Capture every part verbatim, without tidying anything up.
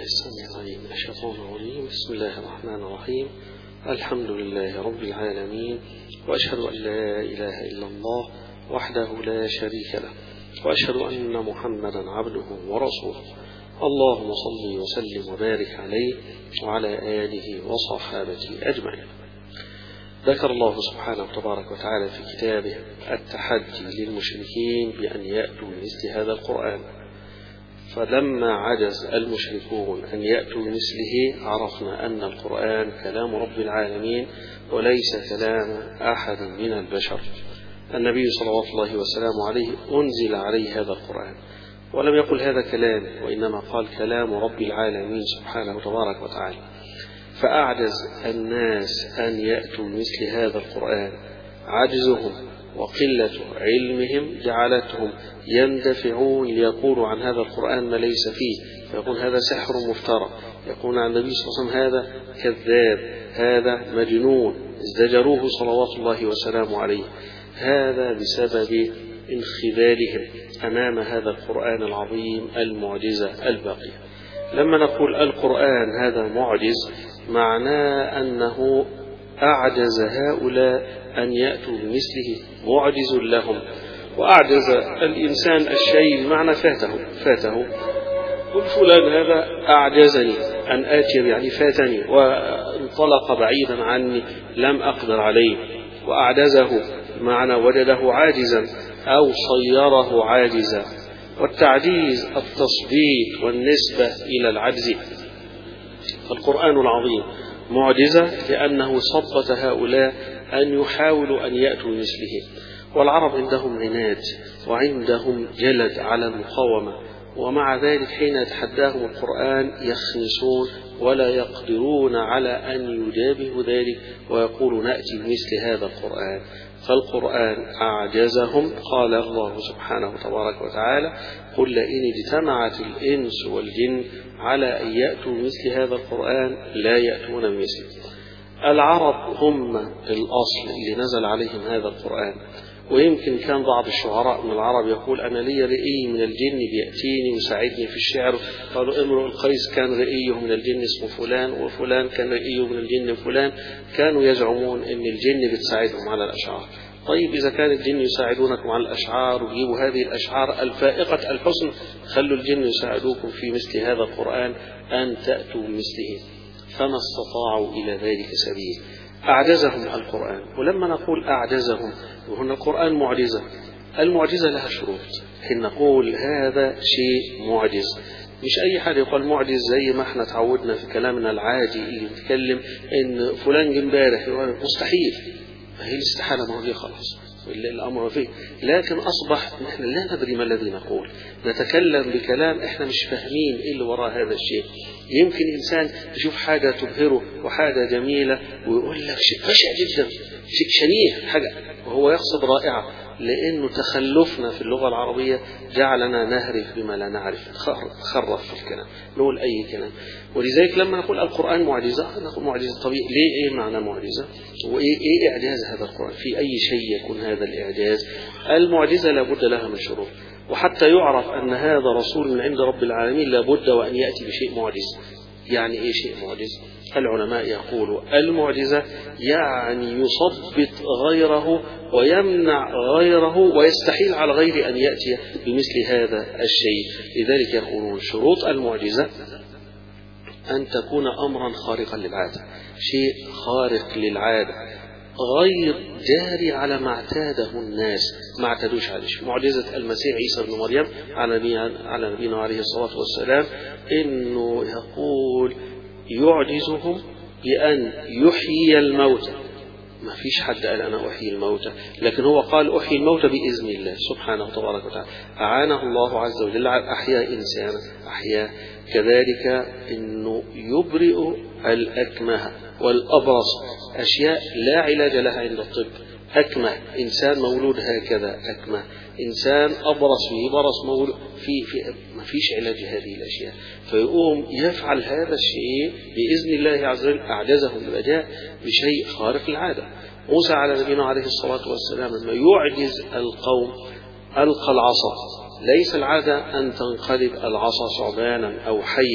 السميع العليم من الشيطان الرجيم. بسم الله الرحمن الرحيم. الحمد لله رب العالمين، وأشهد أن لا إله إلا الله وحده لا شريك له، وأشهد أن محمدا عبده ورسوله. اللهم صل وسلم وبارك عليه وعلى آله وصحابته أجمعين. ذكر الله سبحانه وتبارك وتعالى في كتابه التحدي للمشركين بأن يأتوا بمثل هذا القرآن، فلما عجز المشركون أن يأتوا بمثله عرفنا أن القرآن كلام رب العالمين وليس كلام أحد من البشر. النبي صلوات الله وسلامه عليه أنزل عليه هذا القرآن، ولم يقل هذا كلام، وإنما قال كلام رب العالمين سبحانه وتبارك وتعالى. فأعجز الناس أن يأتوا بمثل هذا القرآن، عجزهم وقلة علمهم جعلتهم يندفعون ليقولوا عن هذا القرآن ما ليس فيه، فيقول هذا سحر مفترى، يقول عن النبي صلى الله عليه وسلم هذا كذاب، هذا مجنون، ازدجروه صلوات الله وسلامه عليه. هذا بسبب انخذالهم أمام هذا القرآن العظيم المعجزة الباقية. لما نقول القرآن هذا معجز، معناه أنه أعجز هؤلاء أن يأتوا بمثله، معجز لهم. وأعجز الإنسان الشيء بمعنى فاته فاته قل فلان هذا أعجزني أن آتي، يعني فاتني وانطلق بعيدا عني لم أقدر عليه. وأعجزه معنى وجده عاجزا أو صيره عاجزا. والتعجيز التصبيت والنسبة إلى العجز. القرآن العظيم معجزة لأنه صبت هؤلاء أن يحاولوا أن يأتوا مثله. والعرب عندهم عناد وعندهم جلد على المقاومة، ومع ذلك حين يتحداهم القرآن يخنسون ولا يقدرون على أن يجابهوا ذلك ويقولوا نأتي بمثل هذا القرآن. فالقرآن أعجزهم. قال الله سبحانه وتبارك وتعالى قل لئن اجتمعت الإنس والجن على أن يأتوا مثل هذا القرآن لا يأتون بمثله. العرب هم الأصل اللي نزل عليهم هذا القرآن. ويمكن كان بعض الشعراء من العرب يقول أنا لي رئي من الجن بيأتيني ويساعدني في الشعر. قالوا امرؤ القيس كان رئيه من الجن اسمه فلان، وفلان كان رئيه من الجن فلان. كانوا يزعمون أن الجن بتساعدهم على الأشعار. طيب إذا كان الجن يساعدونكم على الأشعار ويجيبوا هذه الأشعار الفائقة الحسن، خلوا الجن يساعدوكم في مثل هذا القرآن أن تأتوا بمثله. فما استطاعوا إلى ذلك سبيل. أعجزهم القرآن. ولما نقول أعجزهم، وهنا القرآن معجزة. المعجزة لها شروط. حين نقول هذا شيء معجز، مش أي حد يقول معجز زي ما احنا تعودنا في كلامنا العادي اللي بيتكلم إن فلان جه امبارح مستحيل. هي الاستحالة ما هو دي خلاص الأمر فيه. لكن أصبح نحن لا ندري ما الذي نقول، نتكلم بكلام إحنا مش فاهمين إيه اللي وراء هذا الشيء. يمكن إنسان يشوف حاجة تبهره وحاجة جميلة ويقول لك شيء بشع جدا، شيء شنيع حاجة، وهو يقصد رائعة، لأنه تخلفنا في اللغة العربية جعلنا نهرف بما لا نعرف، نخرف في الكلام، نقول أي كلام. ولذلك لما نقول القرآن معجزة نقول معجزة طبيعي. ليه؟ إيه معنى معجزة؟ وإيه إيه إعجاز هذا القرآن؟ في أي شيء يكون هذا الإعجاز؟ المعجزة لابد لها من شروط. وحتى يعرف أن هذا رسول من عند رب العالمين لابد وأن يأتي بشيء معجز. يعني إيه شيء معجز؟ العلماء يقولوا المعجزة يعني يصبت غيره ويمنع غيره ويستحيل على غيره أن يأتي بمثل هذا الشيء. لذلك يقولون شروط المعجزة أن تكون أمرا خارقا للعادة، شيء خارق للعادة غير جاري على ما اعتاده الناس، ما اعتادوش عليه. معجزة المسيح عيسى بن مريم على نبينا عليه الصلاة والسلام إنه يقول يعجزهم بأن يحيي الموتى. ما فيش حد قال أنا أحيي الموتى، لكن هو قال أحيي الموتى بإذن الله سبحانه وتبارك وتعالى. أعانه الله عز وجل على أحياء إنسانا أحياء. كذلك إنه يبرئ الأكمه والأبرص، أشياء لا علاج لها عند الطب. أكمه إنسان مولود هكذا، أكمه إنسان أبرص فيه برص مولود في في ما فيش علاج هذه الأشياء. فيقوم يفعل هذا الشيء بإذن الله عز وجل. أعجزهم الأجاء بشيء خارق العادة. موسى على نبينا عليه الصلاة والسلام لما يعجز القوم ألقى العصا. ليس العادة أن تنقلب العصا ثعبانا أو حية،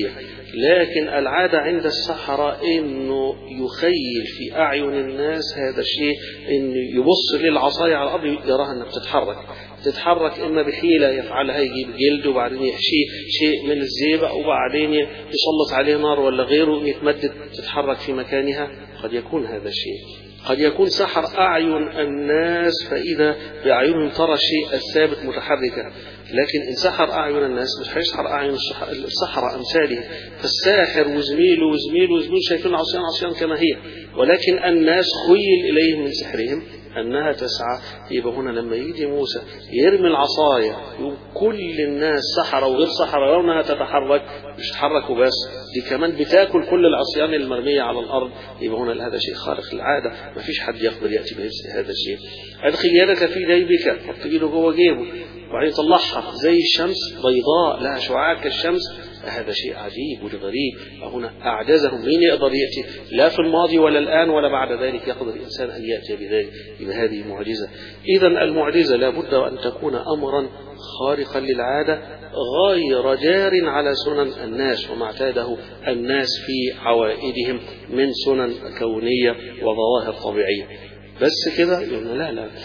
لكن العادة عند السحرة إنه يخيل في أعين الناس هذا الشيء، إنه يبص للعصاية على الأرض يراها أنها بتتحرك تتحرك إما بحيلة يفعلها، يجيب جلد وبعدين يحشيه شيء من الزيبق وبعدين يسلط عليه نار ولا غيره يتمدد تتحرك في مكانها. قد يكون هذا الشيء، قد يكون سحر أعين الناس فإذا بأعينهم ترى الشيء الثابت متحركا، لكن إن سحر أعين الناس مش هيسحر أعين السحرة أمثاله. فالساحر وزميله وزميله وزميله شايفين عصيان عصيان كما هي، ولكن الناس خيل إليهم من سحرهم أنها تسعى. يبقى هنا لما يجي موسى يرمي العصاية كل الناس سحرة وغير سحرة يرونها تتحرك، مش تتحرك وبس، دي كمان بتاكل كل العصيان المرمية على الأرض. يبقى هنا هذا شيء خارق للعادة، ما فيش حد يقدر يأتي بمثل هذا الشيء. أدخل يدك في جيبك، حط إيده جوه جيبه وبعدين طلعها زي الشمس بيضاء لها شعاع كالشمس. هذا شيء عجيب وغريب. هنا أعجزهم، مين يقدر يأتي لا في الماضي ولا الآن ولا بعد ذلك يقدر الإنسان أن يأتي بذلك. يبقى هذه معجزة. إذا المعجزة لابد أن تكون أمرا خارقا للعادة غير جار على سنن الناس وما اعتاده الناس في عوائدهم من سنن كونية وظواهر طبيعية. بس كده يقول لا لا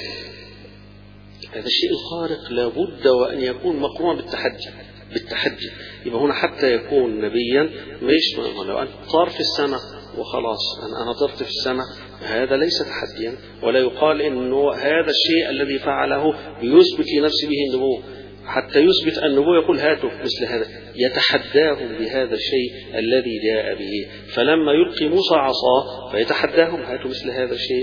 هذا الشيء الخارق لابد وأن يكون مقرون بالتحدي بالتحدي. يبقى هنا حتى يكون نبيا مش لو أن طار في السماء وخلاص أنا أنا طرت في السماء، هذا ليس تحديا، ولا يقال إنه هذا الشيء الذي فعله بيثبت لنفسه به النبوة. حتى يثبت النبوة يقول هاتوا مثل هذا، يتحداهم بهذا الشيء الذي جاء به. فلما يلقي موسى عصاه فيتحداهم هاتوا مثل هذا الشيء،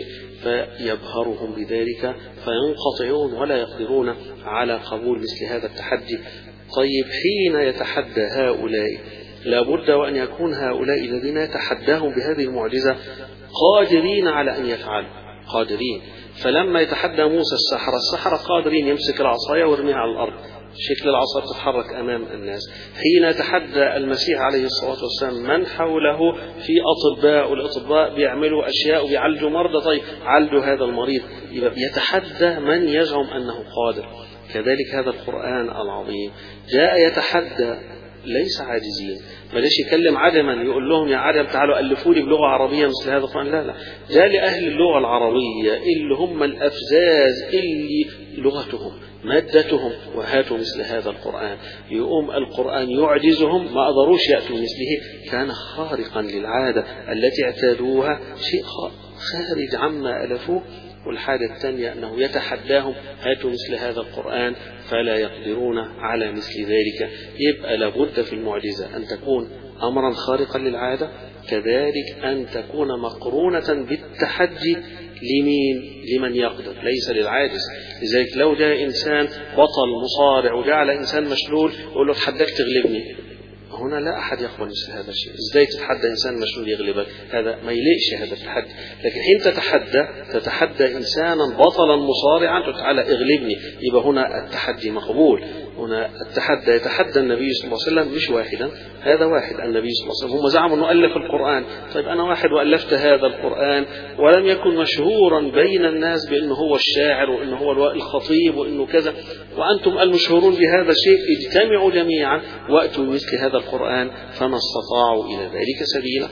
فيبهرهم بذلك فينقطعون ولا يقدرون على قبول مثل هذا التحدي. طيب حين يتحدى هؤلاء لابد وأن يكون هؤلاء الذين يتحداهم بهذه المعجزة قادرين على أن يفعلوا، قادرين. فلما يتحدى موسى السحرة، السحرة قادرين يمسك العصاية ويرميها على الأرض، شكل العصا تتحرك أمام الناس. حين يتحدى المسيح عليه الصلاة والسلام من حوله في أطباء، والأطباء بيعملوا أشياء وبيعالجوا مرضى، طيب عالجوا هذا المريض، يبقى يتحدى من يزعم أنه قادر. كذلك هذا القرآن العظيم جاء يتحدى ليس عاجزين، بلاش يكلم عدما يقول لهم يا عدم تعالوا ألفوا لي بلغة عربية مثل هذا القرآن، لا لا، جاء لأهل اللغة العربية اللي هم الأفزاز اللي لغتهم مادتهم وهاتوا مثل هذا القرآن. يقوم القرآن يعجزهم ما قدروش يأتوا مثله، كان خارقا للعادة التي اعتادوها، شيء خارج عما ألفوه. والحاجة الثانية أنه يتحداهم هاتوا مثل هذا القرآن فلا يقدرون على مثل ذلك. يبقى لابد في المعجزة أن تكون أمرا خارقا للعادة، كذلك أن تكون مقرونة بالتحدي لمين؟ لمن يقدر، ليس للعاجز. لذلك لو جاء إنسان بطل مصارع وجعل إنسان مشلول يقول له اتحداك تغلبني، هنا لا أحد يقبل مثل هذا الشيء. إزاي تتحدى إنسان مشلول يغلبك؟ هذا ما يليقش هذا التحدي. لكن حين تتحدى تتحدى إنسانا بطلا مصارعا تقول تعالى اغلبني، يبقى هنا التحدي مقبول. هنا التحدى يتحدى النبي صلى الله عليه وسلم مش واحدا، هذا واحد النبي صلى الله عليه وسلم. هم زعموا أنه ألف القرآن، طيب أنا واحد وألفت هذا القرآن ولم يكن مشهورا بين الناس بأنه هو الشاعر وأنه هو الخطيب وأنه كذا، وأنتم المشهورون بهذا الشيء، اجتمعوا جميعا وأتوا مثل هذا القرآن فما استطاعوا إلى ذلك سبيلا.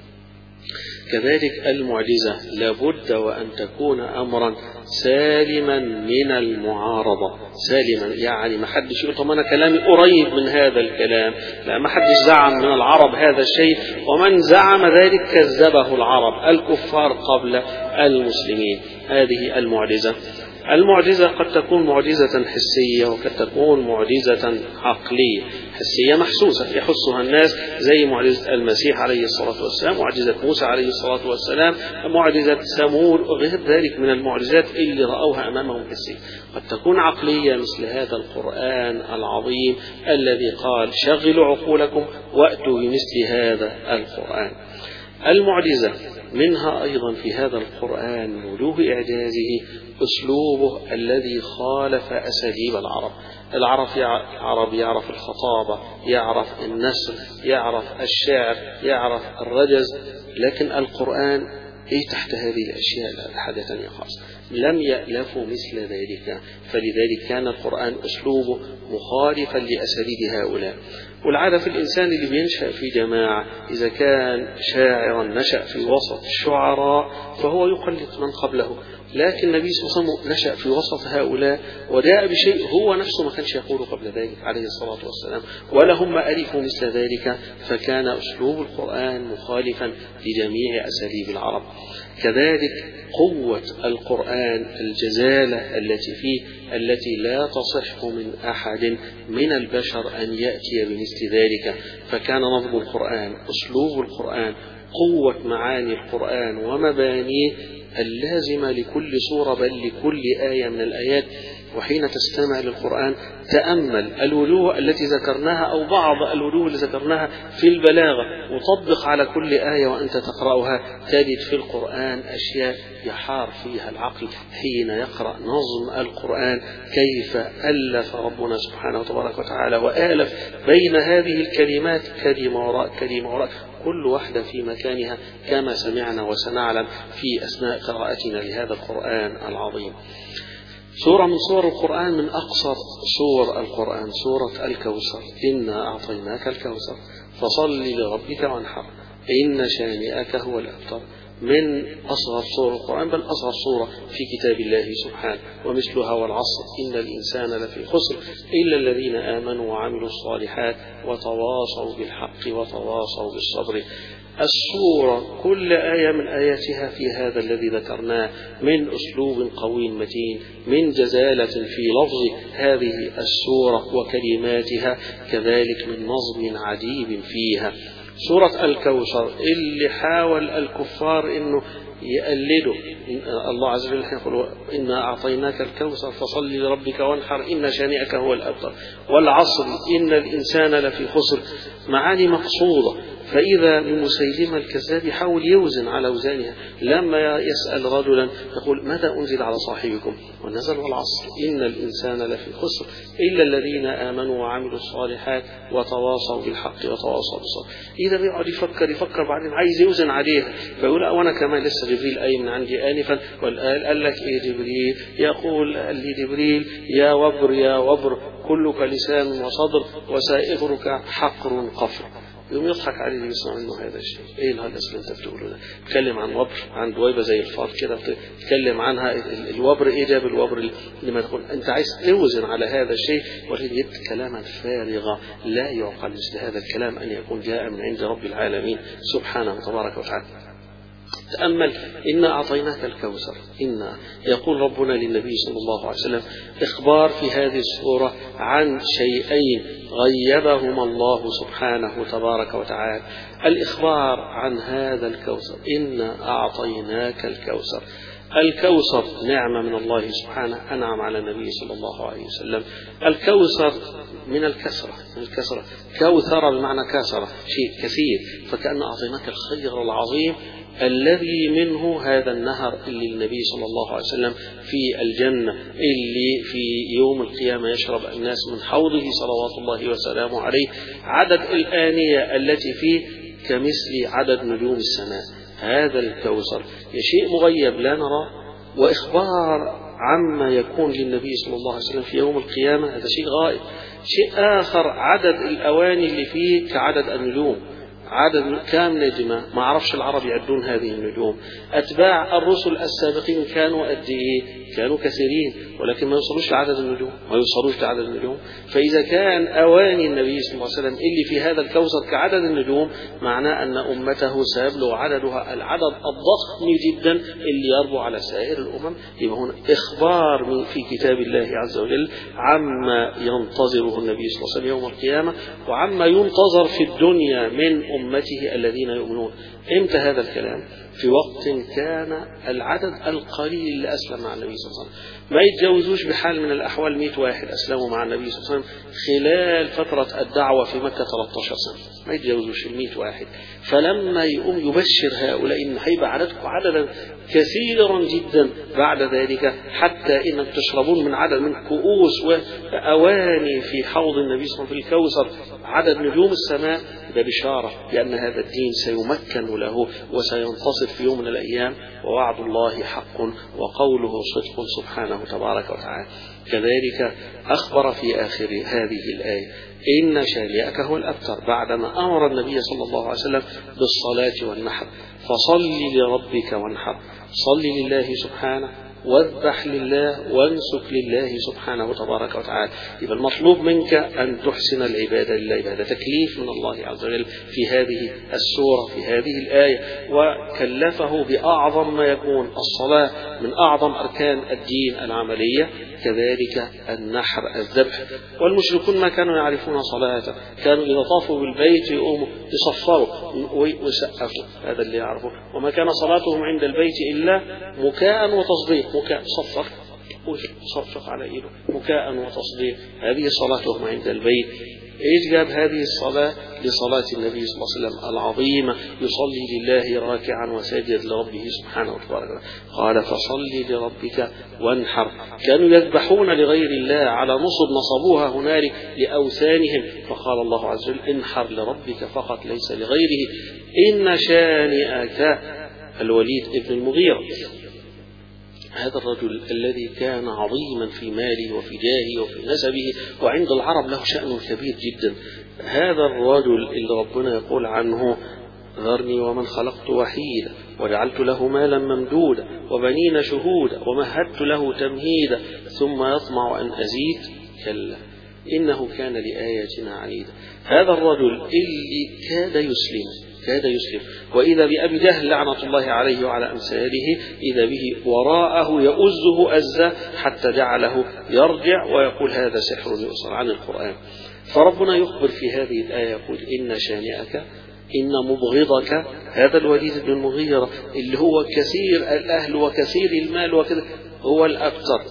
كذلك المعجزة لابد وأن تكون أمرا سالما من المعارضة، سالما يعني ما حدش يقول طب أنا كلامي قريب من هذا الكلام، لا، ما حدش زعم من العرب هذا الشيء، ومن زعم ذلك كذبه العرب الكفار قبل المسلمين. هذه المعجزة. المعجزة قد تكون معجزة حسية وقد تكون معجزة عقلية. حسية محسوسة يحسها الناس زي معجزة المسيح عليه الصلاة والسلام، معجزة موسى عليه الصلاة والسلام، معجزة ثمود وغير ذلك من المعجزات اللي رأوها أمامهم حسية. قد تكون عقلية مثل هذا القرآن العظيم الذي قال شغلوا عقولكم وأتوا بمثل هذا القرآن. المعجزة منها أيضا في هذا القرآن من وجوه إعجازه أسلوبه الذي خالف أساليب العرب. العرب العرب يعرف الخطابة، يعرف النثر، يعرف الشعر، يعرف الرجز، لكن القرآن إيه تحت هذه الأشياء لا حاجة ثانية خاصة، لم يألفوا مثل ذلك. فلذلك كان القرآن أسلوبه مخالفا لأساليب هؤلاء. والعادة في الإنسان اللي بينشأ في جماعة إذا كان شاعرا نشأ في وسط الشعراء فهو يقلد من قبله، لكن النبي صلى الله عليه وسلم نشأ في وسط هؤلاء وجاء بشيء هو نفسه ما كانش يقوله قبل ذلك عليه الصلاة والسلام، ولا هم ألفوا مثل ذلك، فكان أسلوب القرآن مخالفا لجميع أساليب العرب. كذلك قوة القرآن، الجزالة التي فيه التي لا تصح من أحد من البشر أن يأتي بمثل ذلك، فكان نظم القرآن، أسلوب القرآن، قوة معاني القرآن ومبانيه اللازمة لكل سورة بل لكل آية من الآيات. وحين تستمع للقرآن تأمل الوجوه التي ذكرناها أو بعض الوجوه التي ذكرناها في البلاغة وطبق على كل آية وأنت تقرأها، تجد في القرآن أشياء يحار فيها العقل حين يقرأ نظم القرآن، كيف ألف ربنا سبحانه وتبارك وتعالى وآلف بين هذه الكلمات كلمة وراء كلمة وراء، كل واحدة في مكانها كما سمعنا وسنعلم في أثناء قراءتنا لهذا القرآن العظيم. سورة من سور القرآن من أقصر سور القرآن سورة الكوثر، إنا أعطيناك الكوثر فصل لربك وانحر إن شانئك هو الأبتر، من أصغر سور القرآن بل أصغر سورة في كتاب الله سبحانه. ومثلها والعصر إن الإنسان لفي خسر إلا الذين آمنوا وعملوا الصالحات وتواصوا بالحق وتواصوا بالصبر. السورة كل آية من آياتها في هذا الذي ذكرناه من أسلوب قوي متين، من جزالة في لفظ هذه السورة وكلماتها، كذلك من نظم عجيب فيها. سورة الكوثر اللي حاول الكفار إنه يقلدوا الله عز وجل يقول إنا أعطيناك الكوثر فصل لربك وانحر إن شانئك هو الأبتر، والعصر إن الإنسان لفي خسر، معاني مقصودة. فإذا من مسيلمة الكذاب يحاول يوزن على وزانها، لما يسأل رجلا يقول ماذا أنزل على صاحبكم ونزل والعصر إن الإنسان لفي خسر إلا الذين آمنوا وعملوا الصالحات وتواصوا بالحق وتواصوا بالصبر. إذا بيقعد يفكر يفكر بعدين عايز يوزن عليها، فيقول وأنا كمان لسه جبريل أي من عندي آنفا والآل قال لك إيه جبريل؟ يقول قال لي جبريل يا وبر يا وبر كلك لسان وصدر وسائرك حقر قفر. يوم يضحك عليه يسمع منه هذا الشيء، ايه الهجس اللي انت بتقوله ده؟ تكلم عن وبر، عن دويبه زي الفار كده تتكلم عنها، الوبر ايه جاب الوبر لما تقول انت عايز توزن على هذا الشيء، ولكن جبت كلاما فارغا لا يعقل مثل هذا الكلام ان يكون جاء من عند رب العالمين سبحانه وتبارك وتعالى. تأمل إنا أعطيناك الكوثر، إنا يقول ربنا للنبي صلى الله عليه وسلم إخبار في هذه السورة عن شيئين غيبهما الله سبحانه تبارك وتعالى. الإخبار عن هذا الكوثر، إنا أعطيناك الكوثر. الكوثر نعمة من الله سبحانه أنعم على النبي صلى الله عليه وسلم. الكوثر من الكسرة، من الكسرة كوثر بمعنى كسرة شيء كثير، فكأن أعطيناك الخير العظيم الذي منه هذا النهر اللي النبي صلى الله عليه وسلم في الجنة اللي في يوم القيامة يشرب الناس من حوضه صلوات الله وسلامه عليه، عدد الآنية التي فيه كمثل عدد نجوم السماء. هذا الكوثر شيء مغيب لا نراه، وإخبار عما يكون للنبي صلى الله عليه وسلم في يوم القيامة هذا شيء غائب. شيء آخر عدد الأواني اللي فيه كعدد النجوم، عدد كام نجمة ما عرفش العرب يعدون هذه النجوم. أتباع الرسل السابقين كانوا قد إيه؟ كانوا كثيرين، ولكن ما يوصلوش لعدد النجوم، ما يوصلوش لعدد النجوم. فإذا كان أواني النبي صلى الله عليه وسلم اللي في هذا الكوثر كعدد النجوم، معناه أن أمته سيبلغ عددها العدد الضخم جدا اللي يربو على سائر الأمم. يبقى هنا إخبار من في كتاب الله عز وجل عما ينتظره النبي صلى الله عليه وسلم يوم القيامة، وعما ينتظر في الدنيا من أمته الذين يؤمنون. إمتى هذا الكلام؟ في وقت كان العدد القليل اللي أسلم مع النبي صلى الله عليه وسلم ما يتجاوزوش بحال من الأحوال مئة واحد أسلموا مع النبي صلى الله عليه وسلم خلال فترة الدعوة في مكة ثلاثة عشر سنة ما يتجاوزوش المئة واحد. فلما يقوم يبشر هؤلاء إن هيبقى عددكم عددا كثيرا جدا بعد ذلك، حتى إنك تشربون من عدد من كؤوس وأواني في حوض النبي صلى الله عليه وسلم في الكوثر عدد نجوم السماء، ده بشارة بأن هذا الدين سيمكن له وسينتصر في يوم من الأيام، ووعد الله حق وقوله صدق سبحانه تبارك وتعالى. كذلك أخبر في آخر هذه الآية إن شانئك هو الأبتر، بعدما أمر النبي صلى الله عليه وسلم بالصلاة والنحر، فصل لربك وانحر، صل لله سبحانه واذبح لله وانسك لله سبحانه تبارك وتعالى. يبقى المطلوب منك أن تحسن العبادة لله، هذا تكليف من الله عز وجل في هذه السورة في هذه الآية، وكلفه بأعظم ما يكون الصلاة من أعظم أركان الدين العملية، كذلك النحر الذبح. والمشركون ما كانوا يعرفون صلاة، كانوا إذا طافوا بالبيت يقوموا يصفروا ويسقفوا، هذا اللي يعرفوا، وما كان صلاتهم عند البيت إلا مكاء وتصديق، مكاء صفر وصفق على إيده، مكاء وتصديق، هذه صلاتهم عند البيت. إيش جاب هذه الصلاة لصلاة النبي صلى الله عليه وسلم العظيمة، يصلي لله راكعا وساجد لربه سبحانه وتعالى. قال فصل لربك وانحر. كانوا يذبحون لغير الله على نصب نصبوها هنالك لأوثانهم، فقال الله عز وجل انحر لربك فقط ليس لغيره. إن شانئك الوليد ابن المغيرة، هذا الرجل الذي كان عظيما في ماله وفي جاهه وفي نسبه، وعند العرب له شأن كبير جدا. هذا الرجل اللي ربنا يقول عنه ذرني ومن خلقت وحيدا وجعلت له مالا ممدودا وبنين شهودا ومهدت له تمهيدا ثم يطمع أن أزيد، كلا إنه كان لآياتنا عنيدا. هذا الرجل اللي كاد يسلم كاد يسلم وإذا بأبي جهل لعنة الله عليه وعلى أمثاله، إذا به وراءه يؤزه أزة حتى جعله يرجع ويقول هذا سحر يؤثر عن القرآن. فربنا يخبر في هذه الآية يقول إن شانئك إن مبغضك، هذا الوليد بن المغيرة اللي هو كثير الأهل وكثير المال وكذا، هو الأبتر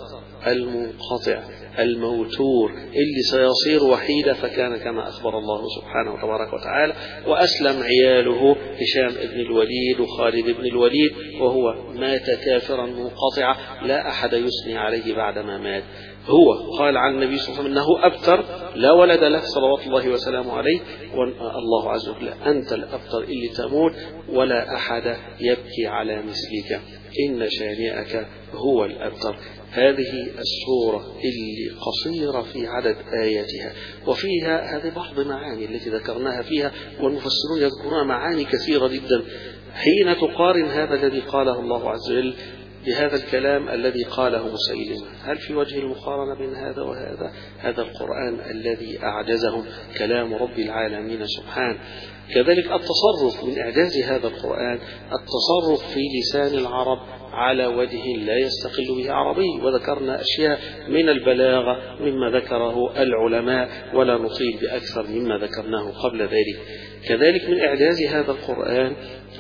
المنقطع الموتور اللي سيصير وحيدا، فكان كما أخبر الله سبحانه وتبارك وتعالى. وأسلم عياله هشام بن الوليد وخالد بن الوليد، وهو مات كافرا منقطعا لا أحد يثني عليه بعدما مات. هو قال عن النبي صلى الله عليه وسلم أنه أبتر لا ولد له صلوات الله وسلامه عليه، والله عز وجل أنت الأبتر اللي تموت ولا أحد يبكي على مثلك، إن شانئك هو الأبتر. هذه السورة اللي قصيرة في عدد آياتها، وفيها هذه بعض معاني التي ذكرناها فيها، والمفسرون يذكرون معاني كثيرة جدا. حين تقارن هذا الذي قاله الله عز وجل بهذا الكلام الذي قاله مسيلمة، هل في وجه المقارنة بين هذا وهذا؟ هذا القرآن الذي أعجزهم كلام رب العالمين سبحانه. كذلك التصرف من إعجاز هذا القرآن، التصرف في لسان العرب على وجه لا يستقل به عربي، وذكرنا أشياء من البلاغة مما ذكره العلماء ولا نطيل بأكثر مما ذكرناه قبل ذلك. كذلك من إعجاز هذا القرآن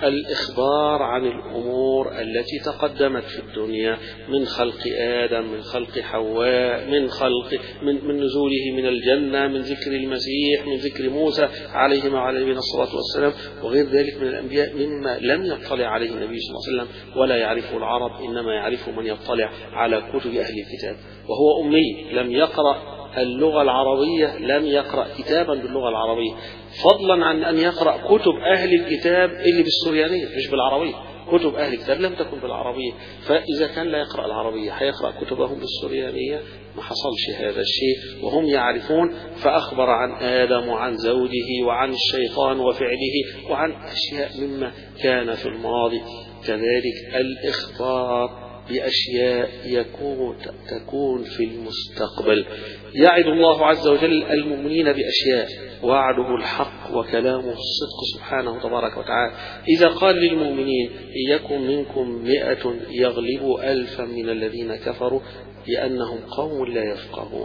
الإخبار عن الأمور التي تقدمت في الدنيا، من خلق آدم، من خلق حواء، من خلق من, من نزوله من الجنة، من ذكر المسيح، من ذكر موسى عليهما وعلى نبينا الصلاة والسلام، وغير ذلك من الأنبياء مما لم يطلع عليه النبي صلى الله عليه وسلم ولا يعرفه العرب، إنما يعرفه من يطلع على كتب أهل الكتاب، وهو أمي لم يقرأ اللغة العربية، لم يقرأ كتابا باللغة العربية، فضلا عن أن يقرأ كتب أهل الكتاب اللي بالسريانية مش بالعربية. كتب أهل الكتاب لم تكن بالعربية، فإذا كان لا يقرأ العربية هيقرأ كتبهم بالسريانية؟ ما حصلش هذا الشيء وهم يعرفون. فأخبر عن آدم وعن زوجه وعن الشيطان وفعله وعن أشياء مما كان في الماضي. كذلك الإخبار بأشياء يكون تكون في المستقبل. يعد الله عز وجل المؤمنين بأشياء، وعده الحق وكلامه الصدق سبحانه تبارك وتعالى. إذا قال للمؤمنين إن يكن منكم مئة يغلبوا ألفا من الذين كفروا لأنهم قوم لا يفقهون،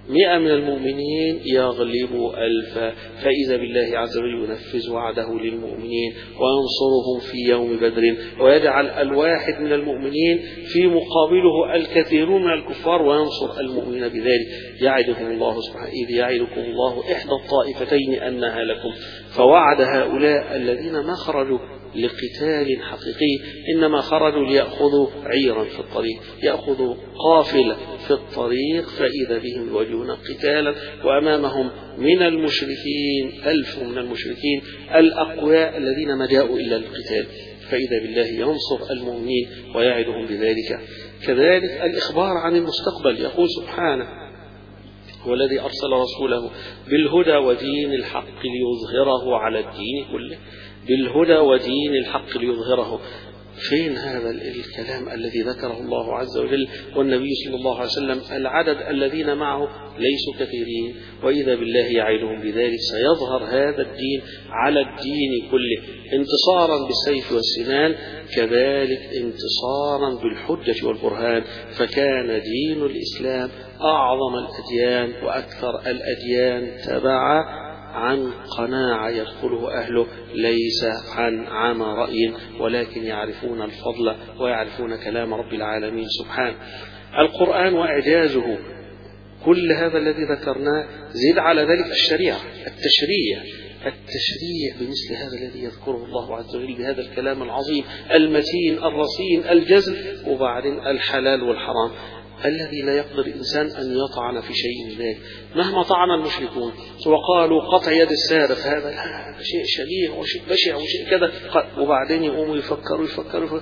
مئة من المؤمنين يغلب ألفا، فإذا بالله عز وجل ينفذ وعده للمؤمنين وينصرهم في يوم بدر، ويجعل الواحد من المؤمنين في مقابله الكثيرون من الكفار وينصر المؤمنين بذلك. يعدكم الله سبحانه إذ يعدكم الله إحدى الطائفتين أنها لكم، فوعد هؤلاء الذين ما خرجوا لقتال حقيقي، إنما خرجوا ليأخذوا عيرا في الطريق، يأخذوا قافلة في الطريق، فإذا بهم يواجهون قتالا وأمامهم من المشركين ألف من المشركين الأقوياء الذين ما جاءوا إلا للقتال، فإذا بالله ينصر المؤمنين ويعدهم بذلك. كذلك الإخبار عن المستقبل، يقول سبحانه: والذي أرسل رسوله بالهدى ودين الحق ليظهره على الدين كله، بالهدى ودين الحق ليظهره. فين هذا الكلام الذي ذكره الله عز وجل والنبي صلى الله عليه وسلم؟ العدد الذين معه ليسوا كثيرين، وإذا بالله يعدهم بذلك سيظهر هذا الدين على الدين كله، انتصارا بالسيف والسنان، كذلك انتصارا بالحجة والبرهان. فكان دين الإسلام أعظم الأديان وأكثر الأديان تبعا عن قناعة يدخله أهله، ليس عن عام رأي، ولكن يعرفون الفضل ويعرفون كلام رب العالمين سبحانه. القرآن وإعجازه، كل هذا الذي ذكرناه، زد على ذلك الشريعة، التشريع التشريع بمثل هذا الذي يذكره الله عز وجل بهذا الكلام العظيم المتين الرصين الجزم، وبعدين الحلال والحرام الذي لا يقدر الإنسان أن يطعن في شيء من ذلك. مهما طعن المشركون وقالوا قطع يد السارق هذا لا شيء شنيع وشيء بشع وشيء كذا، وبعدين يقوموا يفكروا يفكروا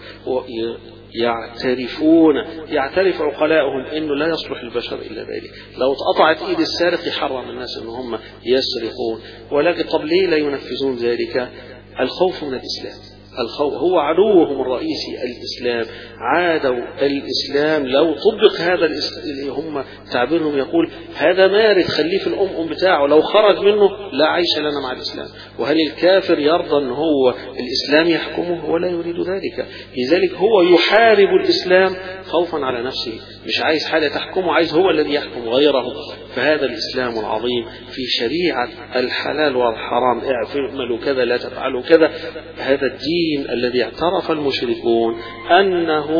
ويعترفون يعترف عقلاؤهم إنه لا يصلح البشر إلا ذلك. لو اتقطعت إيد السارق يحرم الناس إن هم يسرقون، ولكن طب ليه لا ينفذون ذلك؟ الخوف من الإسلام، الخوف هو عدوهم الرئيسي الإسلام. عادوا الإسلام، لو طبق هذا اللي هم تعبيرهم يقول هذا مارد خليه في الأم أم بتاعه، لو خرج منه لا عيش لنا مع الإسلام. وهل الكافر يرضى أن هو الإسلام يحكمه؟ ولا يريد ذلك. لذلك هو يحارب الإسلام خوفا على نفسه، مش عايز حاجة تحكمه، عايز هو الذي يحكم غيره. فهذا الإسلام العظيم في شريعة الحلال والحرام، اعملوا كذا لا تفعلوا كذا، هذا الدين الذي اعترف المشركون أنه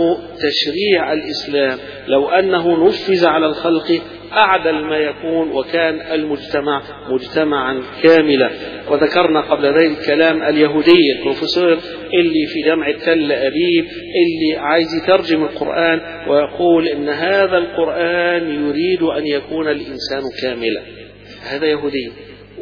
تشريع الإسلام لو أنه نفذ على الخلق أعدل ما يكون، وكان المجتمع مجتمعا كاملا. وذكرنا قبل ذلك كلام اليهودي البروفيسور اللي في جامعة تل أبيب اللي عايز يترجم القرآن ويقول إن هذا القرآن يريد أن يكون الإنسان كاملا. هذا يهودي،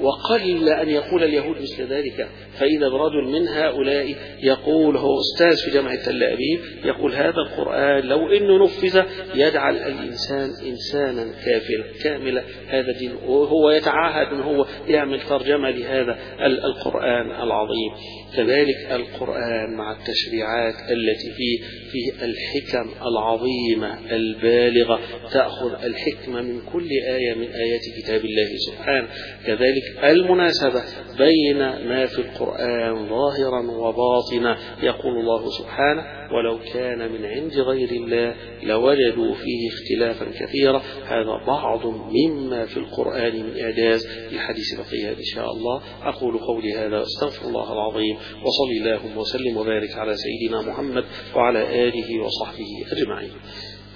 وقل أن يقول اليهود مثل ذلك. فإذا برجل من هؤلاء يقول، هو أستاذ في جامعة تل أبيب، يقول هذا القرآن لو إنه نفذ يجعل الإنسان إنسانا كافلا كاملا، هذا دين، وهو يتعاهد أن هو يعمل ترجمة لهذا القرآن العظيم. كذلك القرآن مع التشريعات التي فيه فيه الحكم العظيمة البالغة، تأخذ الحكمة من كل آية من آيات كتاب الله سبحانه. كذلك المناسبة بين ما في القرآن ظاهرا وباطنا، يقول الله سبحانه ولو كان من عند غير الله لوجدوا فيه اختلافا كثيرا. هذا بعض مما في القرآن من إعجاز. الحديث بقية إن شاء الله. أقول قولي هذا واستغفر الله العظيم، وصلي اللهم وسلم وبارك على سيدنا محمد وعلى آله وصحبه أجمعين.